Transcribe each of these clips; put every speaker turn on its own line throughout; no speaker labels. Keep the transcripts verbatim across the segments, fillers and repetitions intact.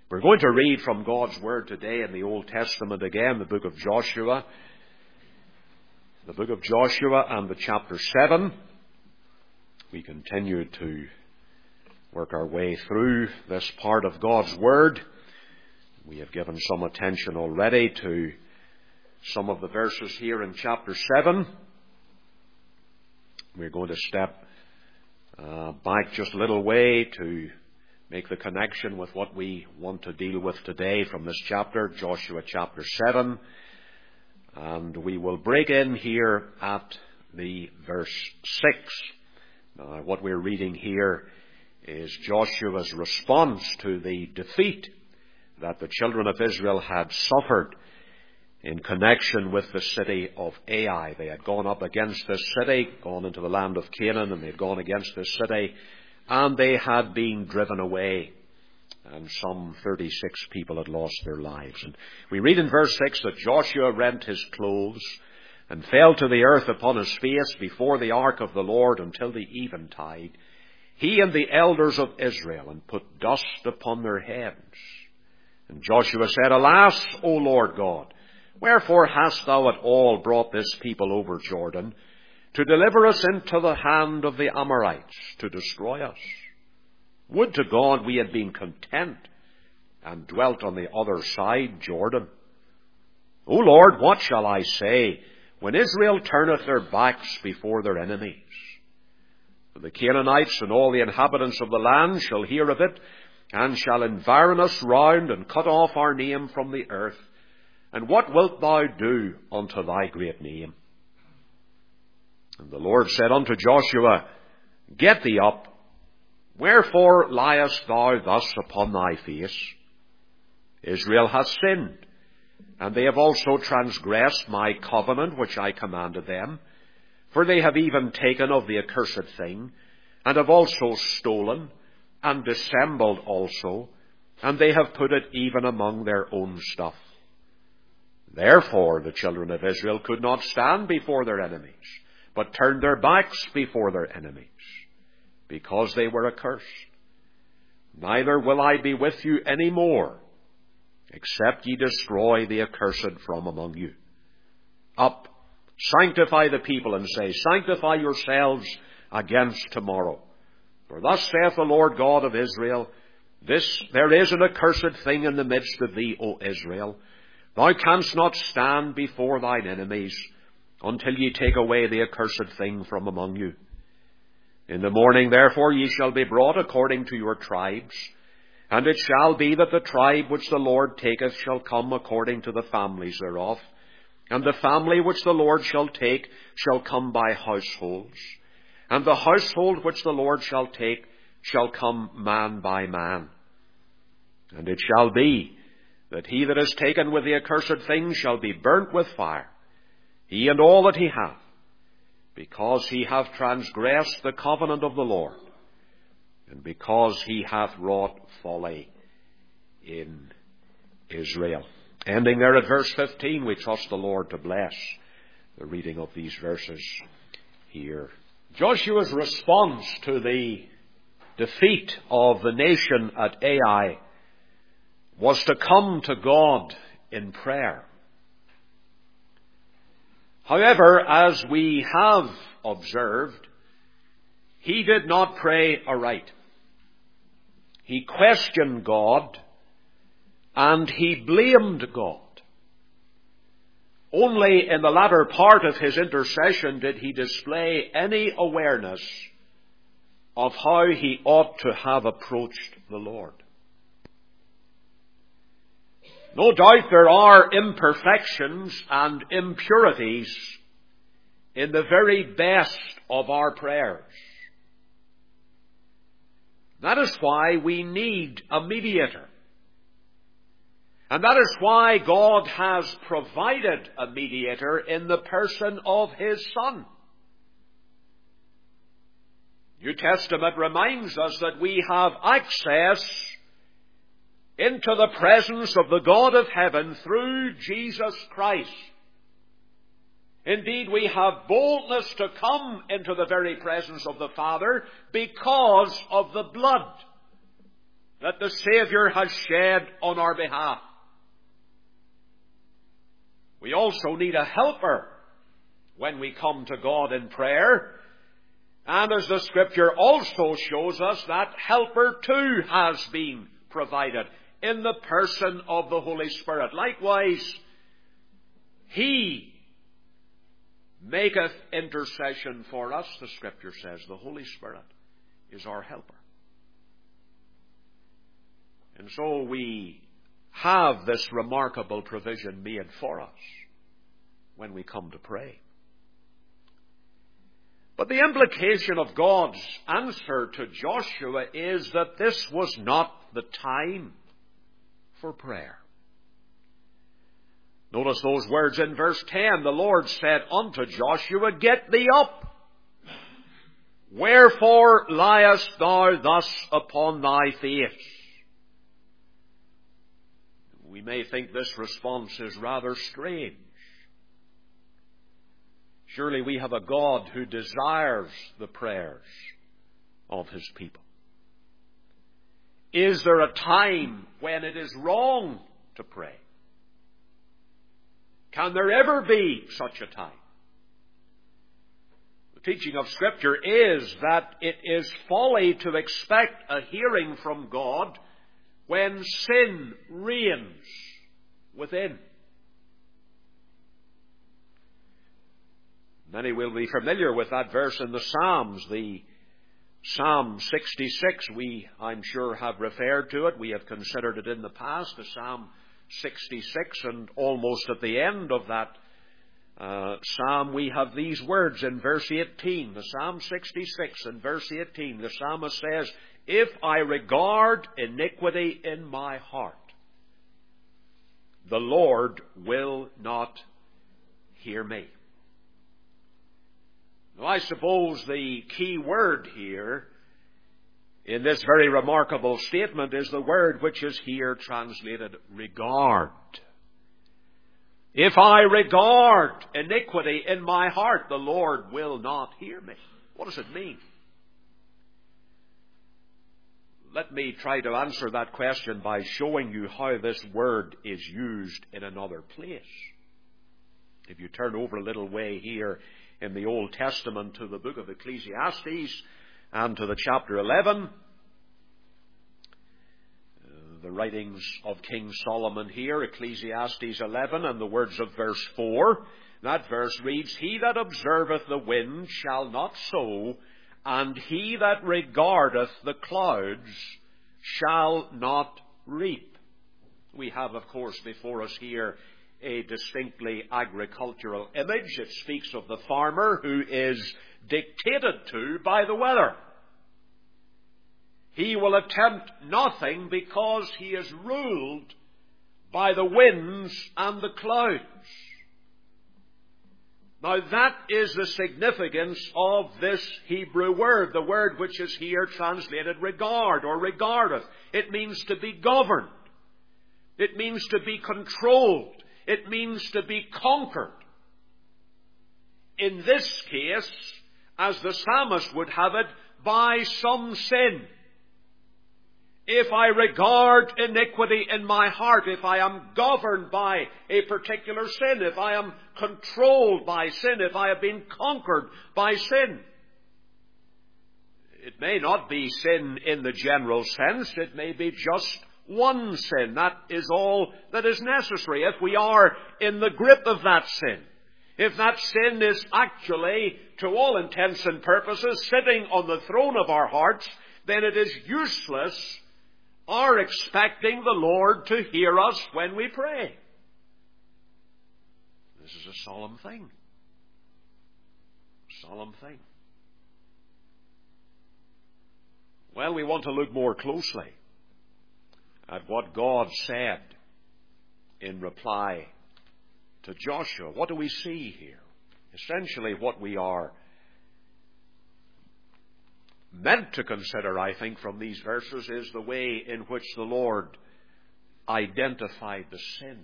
We're going to read from God's Word today in the Old Testament again, the book of Joshua. The book of Joshua and the chapter seven. We continue to work our way through this part of God's Word. We have given some attention already to some of the verses here in chapter seven. We're going to step uh, back just a little way to make the connection with what we want to deal with today from this chapter, Joshua chapter seven. And we will break in here at the verse six. Now, what we're reading here is Joshua's response to the defeat that the children of Israel had suffered in connection with the city of Ai. They had gone up against this city, gone into the land of Canaan, and they had gone against this city, and they had been driven away, and some thirty-six people had lost their lives. And we read in verse six that Joshua rent his clothes and fell to the earth upon his face before the ark of the Lord until the eventide, he and the elders of Israel, and put dust upon their heads. And Joshua said, Alas, O Lord God, wherefore hast thou at all brought this people over Jordan, to deliver us into the hand of the Amorites, to destroy us? Would to God we had been content, and dwelt on the other side Jordan. O Lord, what shall I say, when Israel turneth their backs before their enemies? For the Canaanites and all the inhabitants of the land shall hear of it, and shall environ us round, and cut off our name from the earth. And what wilt thou do unto thy great name? And the Lord said unto Joshua, Get thee up. Wherefore liest thou thus upon thy face? Israel hath sinned, and they have also transgressed my covenant which I commanded them. For they have even taken of the accursed thing, and have also stolen, and dissembled also, and they have put it even among their own stuff. Therefore the children of Israel could not stand before their enemies, but turned their backs before their enemies, because they were accursed. Neither will I be with you any more, except ye destroy the accursed from among you. Up, sanctify the people, and say, Sanctify yourselves against tomorrow. For thus saith the Lord God of Israel, This there is an accursed thing in the midst of thee, O Israel. Thou canst not stand before thine enemies, until ye take away the accursed thing from among you. In the morning, therefore, ye shall be brought according to your tribes. And it shall be that the tribe which the Lord taketh shall come according to the families thereof. And the family which the Lord shall take shall come by households. And the household which the Lord shall take shall come man by man. And it shall be that he that is taken with the accursed thing shall be burnt with fire, he and all that he hath, because he hath transgressed the covenant of the Lord, and because he hath wrought folly in Israel. Ending there at verse fifteen, we trust the Lord to bless the reading of these verses here. Joshua's response to the defeat of the nation at Ai was to come to God in prayer. However, as we have observed, he did not pray aright. He questioned God, and he blamed God. Only in the latter part of his intercession did he display any awareness of how he ought to have approached the Lord. No doubt there are imperfections and impurities in the very best of our prayers. That is why we need a mediator. And that is why God has provided a mediator in the person of His Son. New Testament reminds us that we have access into the presence of the God of heaven through Jesus Christ. Indeed, we have boldness to come into the very presence of the Father because of the blood that the Saviour has shed on our behalf. We also need a helper when we come to God in prayer. And as the Scripture also shows us, that helper too has been provided in the person of the Holy Spirit. Likewise, He maketh intercession for us, the Scripture says. The Holy Spirit is our helper. And so we have this remarkable provision made for us when we come to pray. But the implication of God's answer to Joshua is that this was not the time for prayer. Notice those words in verse ten. The Lord said unto Joshua, Get thee up. Wherefore liest thou thus upon thy face? We may think this response is rather strange. Surely we have a God who desires the prayers of His people. Is there a time when it is wrong to pray? Can there ever be such a time? The teaching of Scripture is that it is folly to expect a hearing from God when sin reigns within. Many will be familiar with that verse in the Psalms, the Psalm sixty-six. We, I'm sure, have referred to it. We have considered it in the past, the Psalm sixty-six, and almost at the end of that uh, psalm we have these words in verse eighteen. The Psalm sixty-six and verse eighteen, the psalmist says, If I regard iniquity in my heart, the Lord will not hear me. Now, I suppose the key word here in this very remarkable statement is the word which is here translated regard. If I regard iniquity in my heart, the Lord will not hear me. What does it mean? Let me try to answer that question by showing you how this word is used in another place. If you turn over a little way here in the Old Testament to the book of Ecclesiastes and to the chapter eleven, the writings of King Solomon here, Ecclesiastes eleven, and the words of verse four. That verse reads, He that observeth the wind shall not sow, and he that regardeth the clouds shall not reap. We have, of course, before us here a distinctly agricultural image. It speaks of the farmer who is dictated to by the weather. He will attempt nothing because he is ruled by the winds and the clouds. Now that is the significance of this Hebrew word, the word which is here translated regard or regardeth. It means to be governed. It means to be controlled. It means to be conquered. In this case, as the psalmist would have it, by some sin. If I regard iniquity in my heart, if I am governed by a particular sin, if I am controlled by sin, if I have been conquered by sin. It may not be sin in the general sense. It may be just one sin. That is all that is necessary. If we are in the grip of that sin, if that sin is actually, to all intents and purposes, sitting on the throne of our hearts, then it is useless our expecting the Lord to hear us when we pray. This is a solemn thing. Solemn thing. Well, we want to look more closely at what God said in reply to Joshua. What do we see here? Essentially, what we are meant to consider, I think, from these verses is the way in which the Lord identified the sin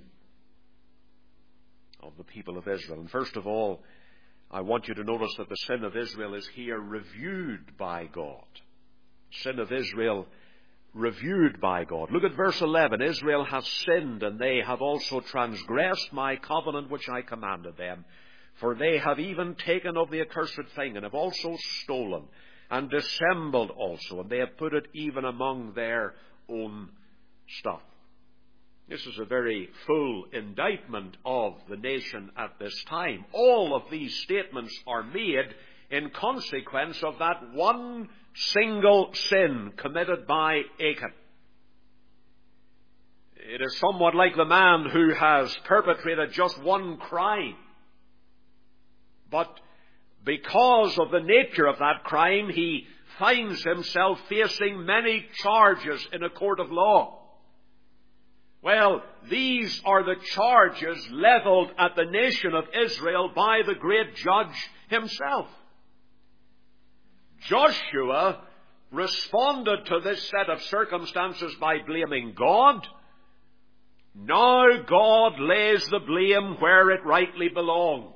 of the people of Israel. And first of all, I want you to notice that the sin of Israel is here reviewed by God. Sin of Israel reviewed by God. Look at verse eleven. Israel hath sinned, and they have also transgressed my covenant which I commanded them. For they have even taken of the accursed thing, and have also stolen, and dissembled also, and they have put it even among their own stuff. This is a very full indictment of the nation at this time. All of these statements are made in consequence of that one single sin committed by Achan. It is somewhat like the man who has perpetrated just one crime. But because of the nature of that crime, he finds himself facing many charges in a court of law. Well, these are the charges leveled at the nation of Israel by the great judge himself. Joshua responded to this set of circumstances by blaming God. Now God lays the blame where it rightly belongs.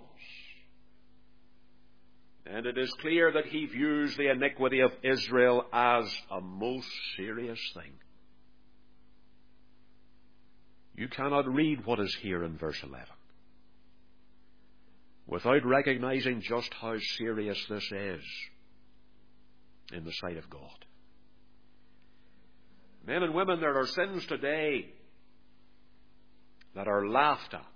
And it is clear that he views the iniquity of Israel as a most serious thing. You cannot read what is here in verse eleven without recognizing just how serious this is in the sight of God. Men and women, there are sins today that are laughed at.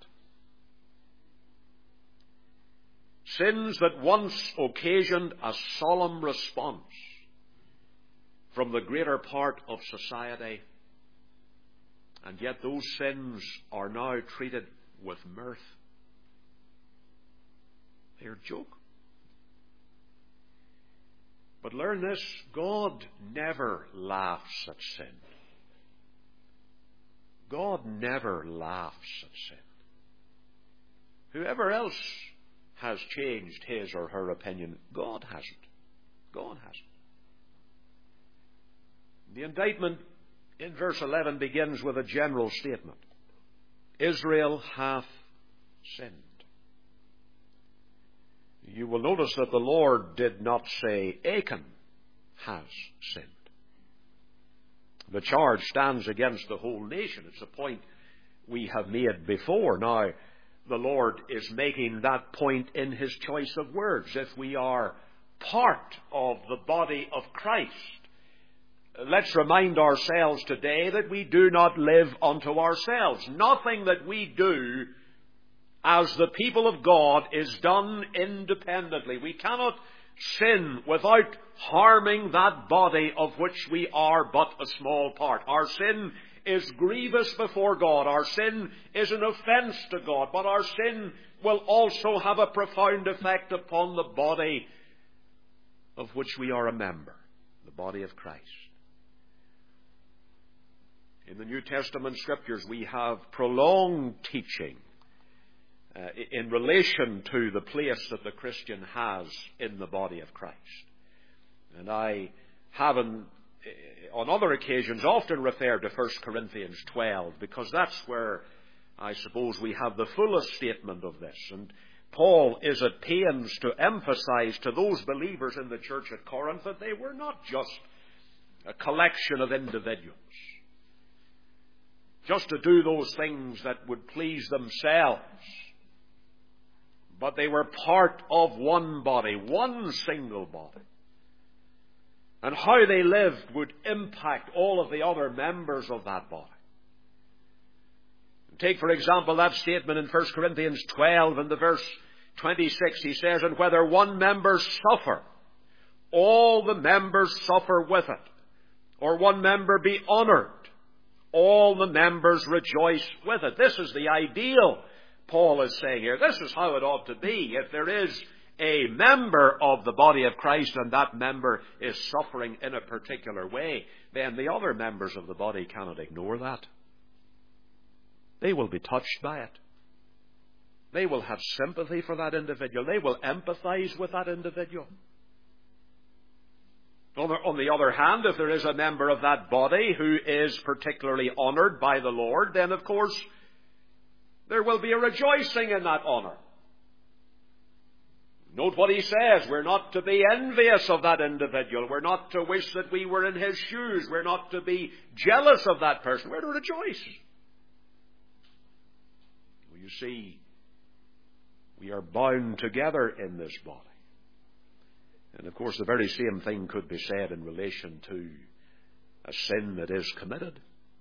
Sins that once occasioned a solemn response from the greater part of society, and yet those sins are now treated with mirth. They're a joke. But learn this, God never laughs at sin. God never laughs at sin. Whoever else has changed his or her opinion, God hasn't. God hasn't. The indictment in verse eleven begins with a general statement. Israel hath sinned. You will notice that the Lord did not say Achan has sinned. The charge stands against the whole nation. It's a point we have made before. Now, the Lord is making that point in his choice of words. If we are part of the body of Christ, let's remind ourselves today that we do not live unto ourselves. Nothing that we do as the people of God is done independently. We cannot sin without harming that body of which we are but a small part. Our sin is grievous before God. Our sin is an offence to God. But our sin will also have a profound effect upon the body of which we are a member, the body of Christ. In the New Testament Scriptures we have prolonged teaching uh, in relation to the place that the Christian has in the body of Christ. And I have on, on other occasions often referred to First Corinthians twelve, because that's where I suppose we have the fullest statement of this. And Paul is at pains to emphasize to those believers in the church at Corinth that they were not just a collection of individuals, just to do those things that would please themselves, but they were part of one body, one single body. And how they lived would impact all of the other members of that body. Take, for example, that statement in First Corinthians twelve and the verse twenty-six. He says, "And whether one member suffer, all the members suffer with it. Or one member be honoured, all the members rejoice with it." This is the ideal, Paul is saying here. This is how it ought to be. If there is a member of the body of Christ and that member is suffering in a particular way, then the other members of the body cannot ignore that. They will be touched by it. They will have sympathy for that individual. They will empathize with that individual. On the, on the other hand, if there is a member of that body who is particularly honoured by the Lord, then of course there will be a rejoicing in that honour. Note what he says. We're not to be envious of that individual. We're not to wish that we were in his shoes. We're not to be jealous of that person. We're to rejoice. Well, you see, we are bound together in this body. And of course, the very same thing could be said in relation to a sin that is committed.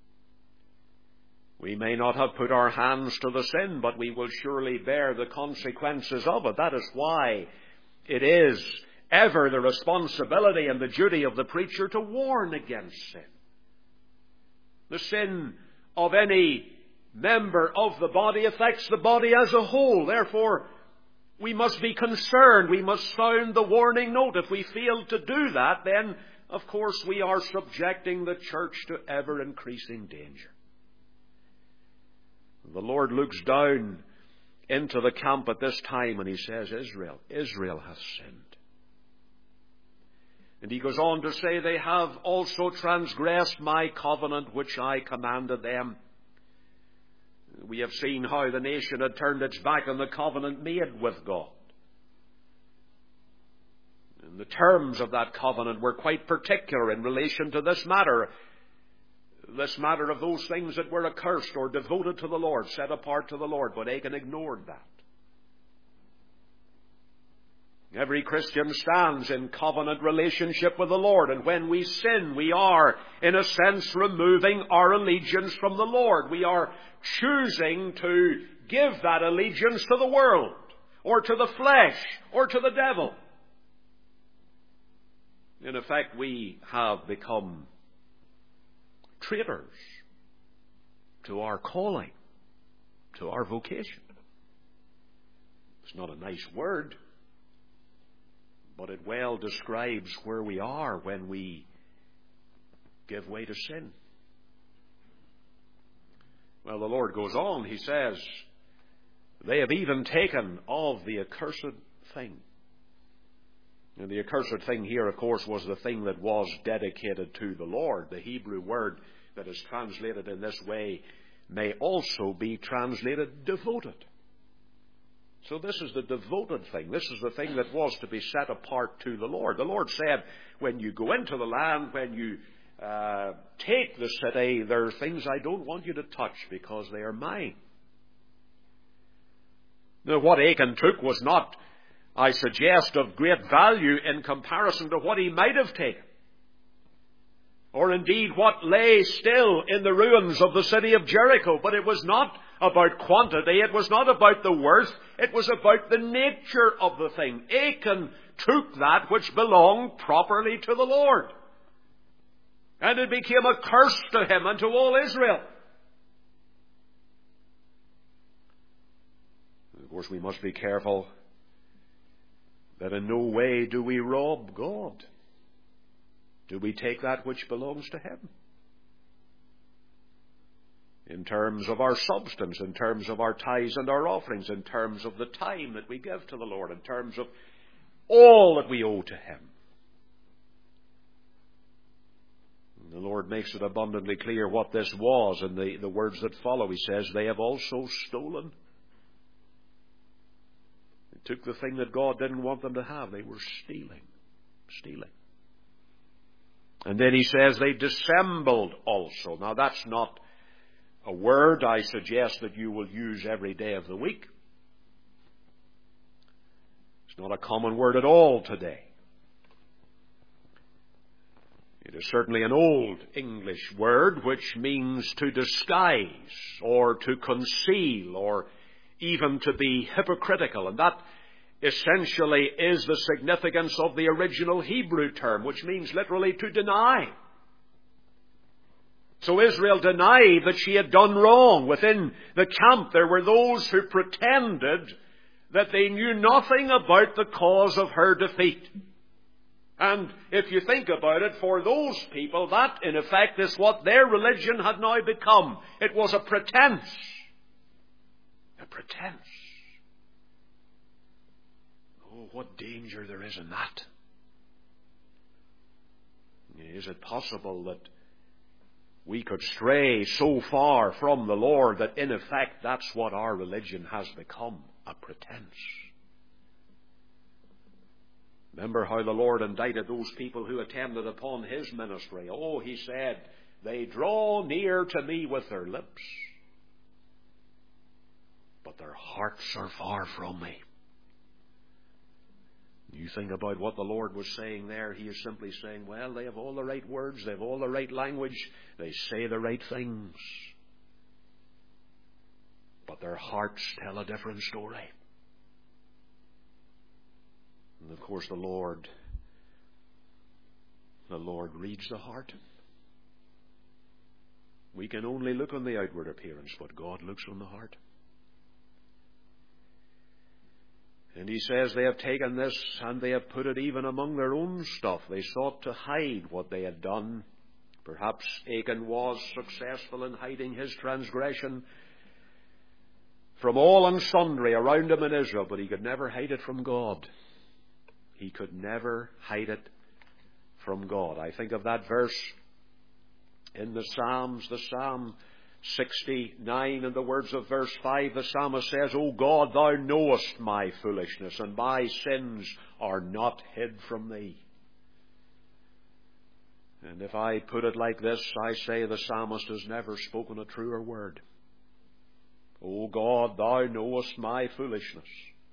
We may not have put our hands to the sin, but we will surely bear the consequences of it. That is why it is ever the responsibility and the duty of the preacher to warn against sin. The sin of any member of the body affects the body as a whole. Therefore, we must be concerned. We must sound the warning note. If we fail to do that, then, of course, we are subjecting the church to ever-increasing danger. The Lord looks down into the camp at this time and he says, Israel, Israel has sinned. And he goes on to say, they have also transgressed my covenant which I commanded them. We have seen how the nation had turned its back on the covenant made with God. And the terms of that covenant were quite particular in relation to this matter. This matter of those things that were accursed or devoted to the Lord, set apart to the Lord. But Achan ignored that. Every Christian stands in covenant relationship with the Lord. And when we sin, we are, in a sense, removing our allegiance from the Lord. We are choosing to give that allegiance to the world, or to the flesh, or to the devil. In effect, we have become traitors to our calling, to our vocation. It's not a nice word, but it well describes where we are when we give way to sin. Well, the Lord goes on. He says, they have even taken of the accursed thing. And the accursed thing here, of course, was the thing that was dedicated to the Lord. The Hebrew word that is translated in this way may also be translated devoted. So this is the devoted thing. This is the thing that was to be set apart to the Lord. The Lord said, when you go into the land, when you uh, take the city, there are things I don't want you to touch because they are mine. Now, what Achan took was not, I suggest, of great value in comparison to what he might have taken, or indeed what lay still in the ruins of the city of Jericho. But it was not about quantity, it was not about the worth, it was about the nature of the thing. Achan took that which belonged properly to the Lord, and it became a curse to him and to all Israel. Of course, we must be careful that in no way do we rob God. Do we take that which belongs to Him? In terms of our substance, in terms of our tithes and our offerings, in terms of the time that we give to the Lord, in terms of all that we owe to Him. And the Lord makes it abundantly clear what this was in the, the words that follow. He says, they have also stolen. They took the thing that God didn't want them to have. They were stealing. Stealing. And then he says they dissembled also. Now that's not a word I suggest that you will use every day of the week. It's not a common word at all today. It is certainly an old English word which means to disguise or to conceal or even to be hypocritical. And that essentially is the significance of the original Hebrew term, which means literally to deny. So Israel denied that she had done wrong. Within the camp there were those who pretended that they knew nothing about the cause of her defeat. And if you think about it, for those people, that in effect is what their religion had now become. It was a pretense. A pretense. Oh, what danger there is in that. Is it possible that we could stray so far from the Lord that in effect that's what our religion has become, a pretense? Remember how the Lord indicted those people who attended upon His ministry. Oh, He said, they draw near to me with their lips, but their hearts are far from me. You think about what the Lord was saying there. He is simply saying, well, they have all the right words, they have all the right language, they say the right things, but their hearts tell a different story. And of course the Lord, the Lord reads the heart. We can only look on the outward appearance, but God looks on the heart. And He says they have taken this and they have put it even among their own stuff. They sought to hide what they had done. Perhaps Achan was successful in hiding his transgression from all and sundry around him in Israel, but he could never hide it from God. He could never hide it from God. I think of that verse in the Psalms, the Psalm sixty-nine, in the words of verse five, the psalmist says, O God, Thou knowest my foolishness, and my sins are not hid from Thee. And if I put it like this, I say the psalmist has never spoken a truer word. O God, Thou knowest my foolishness.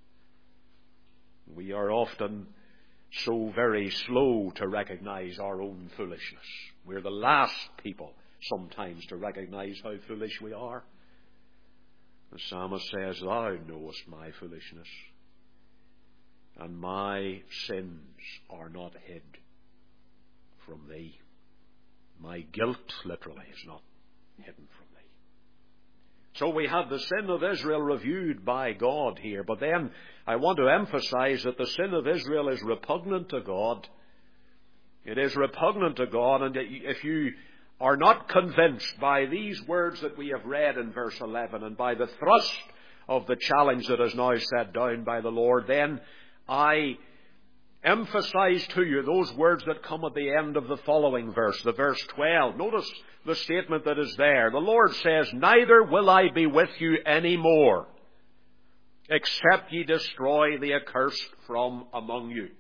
We are often so very slow to recognize our own foolishness. We're the last people sometimes to recognize how foolish we are. The psalmist says, Thou knowest my foolishness, and my sins are not hid from Thee. My guilt, literally, is not hidden from Thee. So we have the sin of Israel reviewed by God here, but then I want to emphasize that the sin of Israel is repugnant to God. It is repugnant to God, and if you are not convinced by these words that we have read in verse eleven and by the thrust of the challenge that is now set down by the Lord, then I emphasize to you those words that come at the end of the following verse, the verse twelve. Notice the statement that is there. The Lord says, Neither will I be with you any more, except ye destroy the accursed from among you.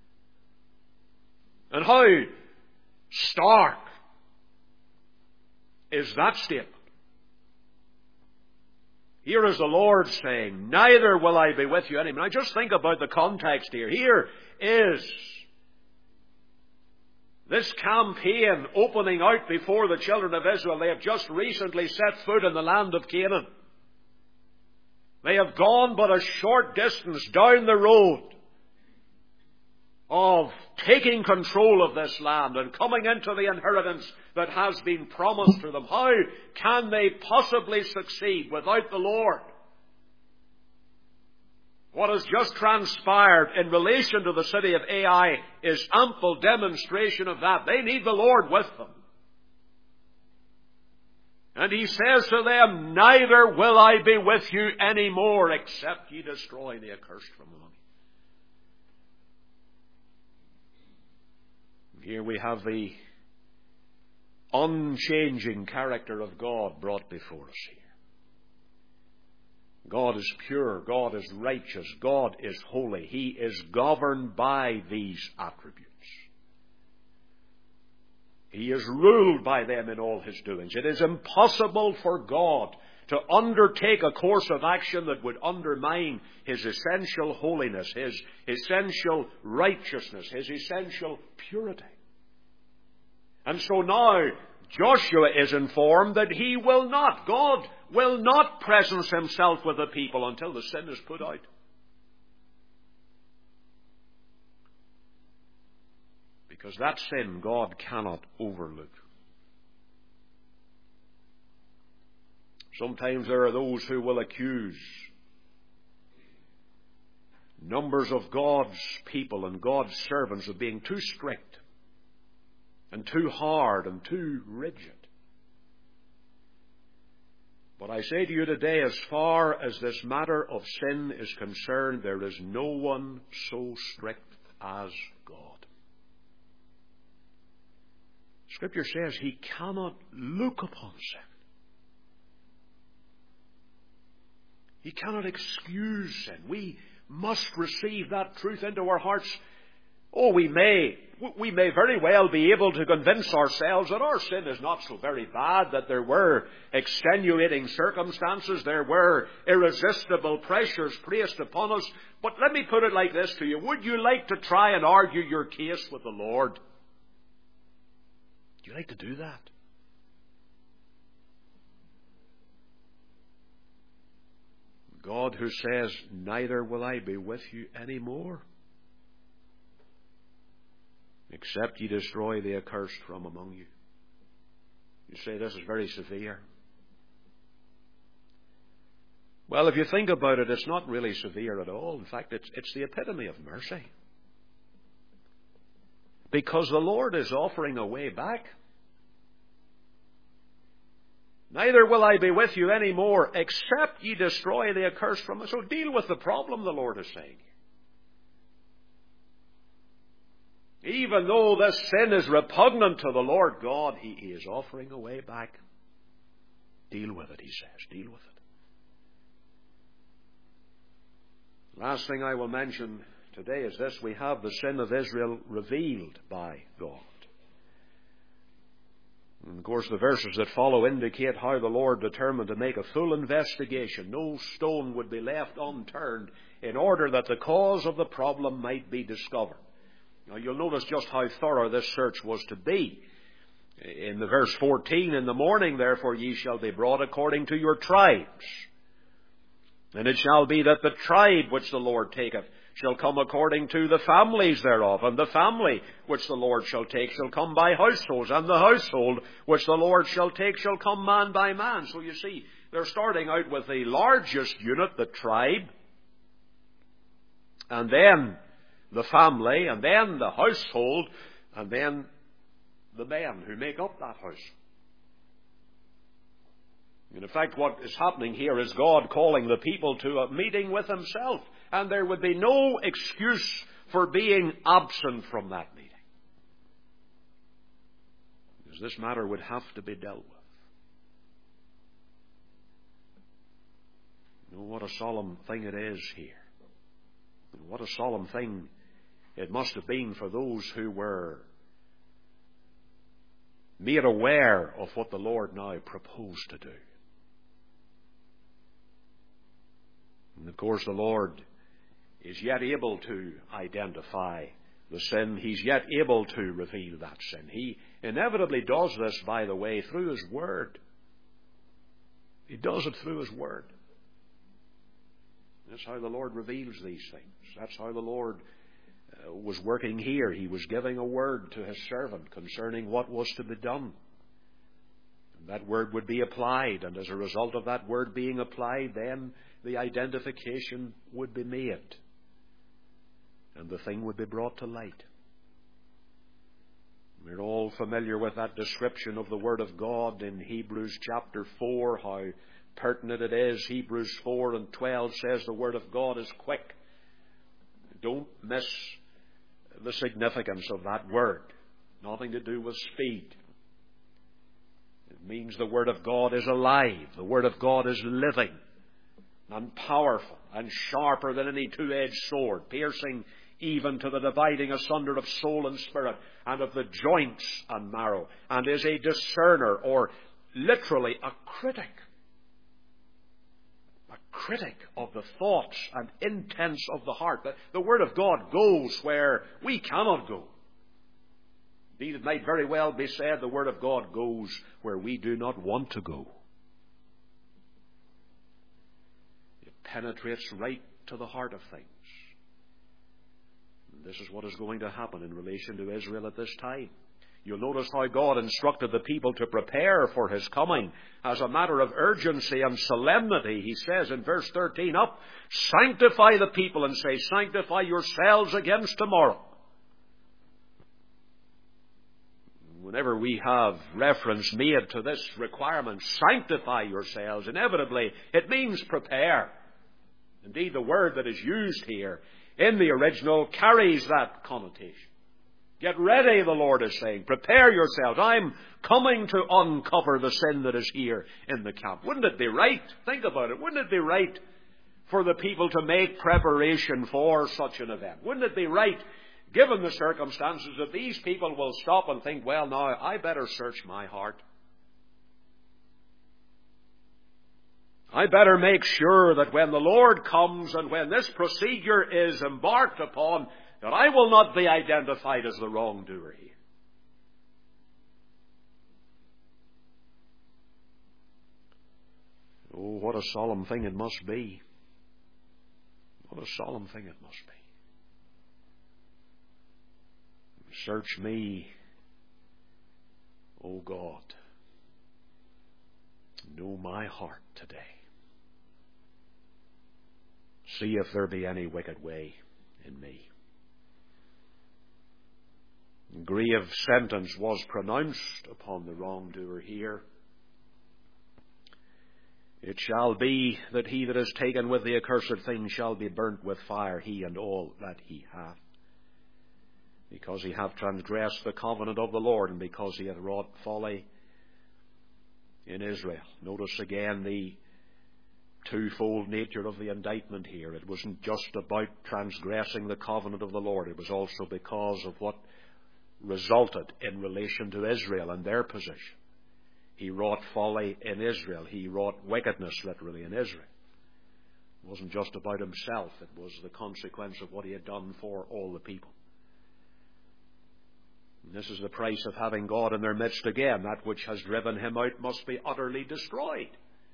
And how stark is that statement? Here is the Lord saying, Neither will I be with you anymore. Now just think about the context here. Here is this campaign opening out before the children of Israel. They have just recently set foot in the land of Canaan. They have gone but a short distance down the road of taking control of this land and coming into the inheritance that has been promised to them. How can they possibly succeed without the Lord? What has just transpired in relation to the city of Ai is ample demonstration of that. They need the Lord with them. And He says to them, Neither will I be with you any more, except ye destroy the accursed from among you. Here we have the unchanging character of God brought before us here. God is pure, God is righteous, God is holy. He is governed by these attributes. He is ruled by them in all His doings. It is impossible for God to undertake a course of action that would undermine His essential holiness, His essential righteousness, His essential purity. And so now Joshua is informed that he will not, God will not presence Himself with the people until the sin is put out. Because that sin God cannot overlook. Sometimes there are those who will accuse numbers of God's people and God's servants of being too strict and too hard and too rigid. But I say to you today, as far as this matter of sin is concerned, there is no one so strict as God. Scripture says He cannot look upon sin. He cannot excuse sin. We must receive that truth into our hearts Oh, we may, we may very well be able to convince ourselves that our sin is not so very bad, that there were extenuating circumstances, there were irresistible pressures placed upon us. But let me put it like this to you. Would you like to try and argue your case with the Lord? Would you like to do that? God who says, neither will I be with you any more, except ye destroy the accursed from among you. You say this is very severe. Well, if you think about it, it's not really severe at all. In fact, it's, it's the epitome of mercy. Because the Lord is offering a way back. Neither will I be with you any more, except ye destroy the accursed from us. So deal with the problem, the Lord is saying. Even though this sin is repugnant to the Lord God, He, he is offering a way back. Deal with it, He says. Deal with it. Last thing I will mention today is this. We have the sin of Israel revealed by God. And of course, the verses that follow indicate how the Lord determined to make a full investigation. No stone would be left unturned in order that the cause of the problem might be discovered. Now, you'll notice just how thorough this search was to be. In the verse fourteen, in the morning, therefore, ye shall be brought according to your tribes. And it shall be that the tribe which the Lord taketh shall come according to the families thereof, and the family which the Lord shall take shall come by households, and the household which the Lord shall take shall come man by man. So you see, they're starting out with the largest unit, the tribe, and then the family, and then the household, and then the men who make up that house. And in fact, what is happening here is God calling the people to a meeting with Himself. And there would be no excuse for being absent from that meeting. Because this matter would have to be dealt with. You know, what a solemn thing it is here. And what a solemn thing it must have been for those who were made aware of what the Lord now proposed to do. And of course, the Lord is yet able to identify the sin. He's yet able to reveal that sin. He inevitably does this, by the way, through His Word. He does it through His Word. That's how the Lord reveals these things. That's how the Lord uh, was working here. He was giving a word to His servant concerning what was to be done. And that word would be applied, and as a result of that word being applied, then the identification would be made. And the thing would be brought to light. We're all familiar with that description of the Word of God in Hebrews chapter four, how pertinent it is. Hebrews four and twelve says the Word of God is quick. Don't miss the significance of that word. Nothing to do with speed. It means the Word of God is alive. The Word of God is living and powerful and sharper than any two-edged sword, piercing even to the dividing asunder of soul and spirit, and of the joints and marrow, and is a discerner, or literally a critic. A critic of the thoughts and intents of the heart. The, the Word of God goes where we cannot go. Indeed, it might very well be said the Word of God goes where we do not want to go. It penetrates right to the heart of things. This is what is going to happen in relation to Israel at this time. You'll notice how God instructed the people to prepare for His coming as a matter of urgency and solemnity. He says in verse thirteen, up, sanctify the people, and say, sanctify yourselves against tomorrow. Whenever we have reference made to this requirement, sanctify yourselves, inevitably it means prepare. Indeed, the word that is used here in the original carries that connotation. Get ready, the Lord is saying. Prepare yourselves. I'm coming to uncover the sin that is here in the camp. Wouldn't it be right? Think about it. Wouldn't it be right for the people to make preparation for such an event? Wouldn't it be right, given the circumstances, that these people will stop and think, well, now, I better search my heart. I better make sure that when the Lord comes and when this procedure is embarked upon, that I will not be identified as the wrongdoer here. Oh, what a solemn thing it must be. What a solemn thing it must be. Search me, O God. Know my heart today. See if there be any wicked way in me. Grave sentence was pronounced upon the wrongdoer here. It shall be that he that is taken with the accursed thing shall be burnt with fire, he and all that he hath. Because he hath transgressed the covenant of the Lord, and because he hath wrought folly in Israel. Notice again the twofold nature of the indictment here. It wasn't just about transgressing the covenant of the Lord. It was also because of what resulted in relation to Israel and their position. He wrought folly in Israel. He wrought wickedness, literally, in Israel. It wasn't just about himself. It was the consequence of what he had done for all the people. And this is the price of having God in their midst again. That which has driven him out must be utterly destroyed.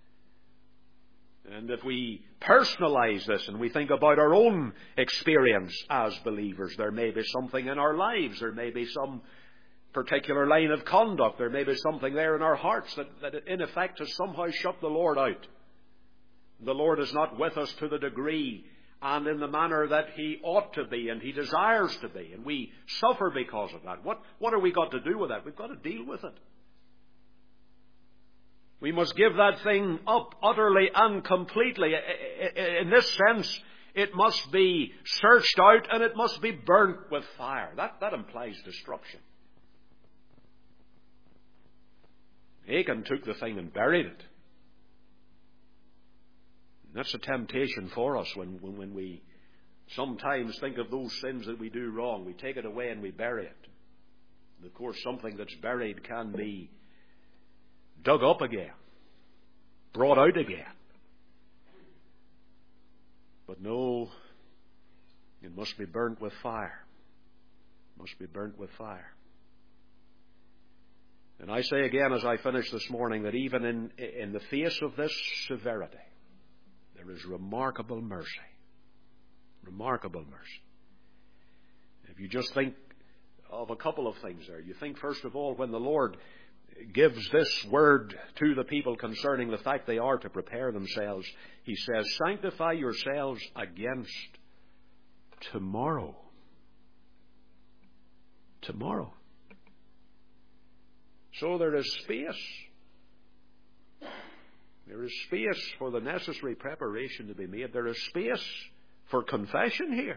And if we personalize this and we think about our own experience as believers, there may be something in our lives, there may be some particular line of conduct, there may be something there in our hearts that, that in effect has somehow shut the Lord out. The Lord is not with us to the degree and in the manner that he ought to be and he desires to be, and we suffer because of that. What, what have we got to do with that? We've got to deal with it. We must give that thing up utterly and completely. In this sense, it must be searched out and it must be burnt with fire. That, that implies destruction. Achan took the thing and buried it. And that's a temptation for us when, when, when we sometimes think of those sins that we do wrong. We take it away and we bury it. And of course, something that's buried can be dug up again, brought out again. But no, it must be burnt with fire. It must be burnt with fire. And I say again as I finish this morning that even in, in the face of this severity, there is remarkable mercy. Remarkable mercy. If you just think of a couple of things there. You think, first of all, when the Lord gives this word to the people concerning the fact they are to prepare themselves, he says, sanctify yourselves against tomorrow. Tomorrow. So there is space. There is space for the necessary preparation to be made. There is space for confession here.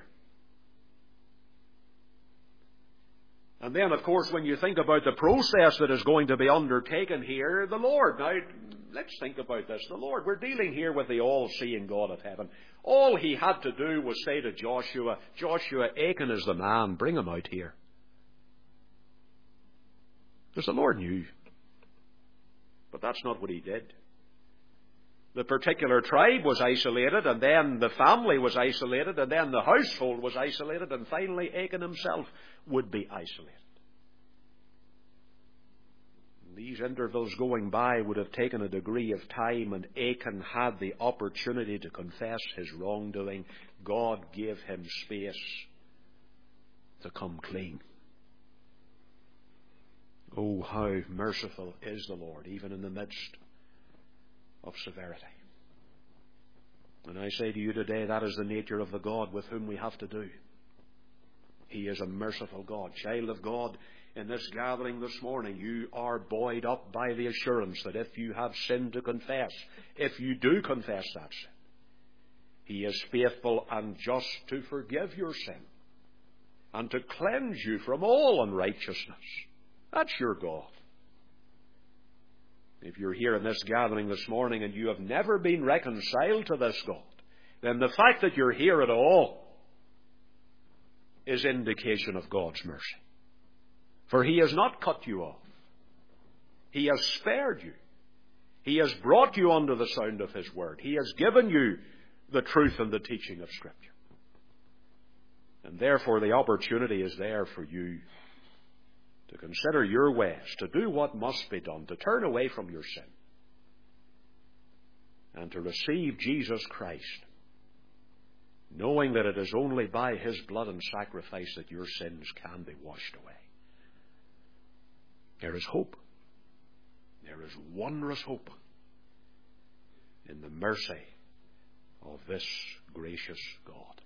And then, of course, when you think about the process that is going to be undertaken here, the Lord. Now, let's think about this. The Lord, we're dealing here with the all-seeing God of heaven. All he had to do was say to Joshua, Joshua, Achan is the man. Bring him out here. Because the Lord knew. But that's not what he did. The particular tribe was isolated, and then the family was isolated, and then the household was isolated, and finally Achan himself would be isolated. These intervals going by would have taken a degree of time, and Achan had the opportunity to confess his wrongdoing. God gave him space to come clean. Oh, how merciful is the Lord, even in the midst of severity. And I say to you today, that is the nature of the God with whom we have to do. He is a merciful God. Child of God, in this gathering this morning, you are buoyed up by the assurance that if you have sin to confess, if you do confess that sin, he is faithful and just to forgive your sin and to cleanse you from all unrighteousness. That's your God. If you're here in this gathering this morning and you have never been reconciled to this God, then the fact that you're here at all is indication of God's mercy. For He has not cut you off. He has spared you. He has brought you under the sound of His word. He has given you the truth and the teaching of Scripture. And therefore the opportunity is there for you to consider your ways, to do what must be done, to turn away from your sin, and to receive Jesus Christ, knowing that it is only by His blood and sacrifice that your sins can be washed away. There is hope. There is wondrous hope in the mercy of this gracious God.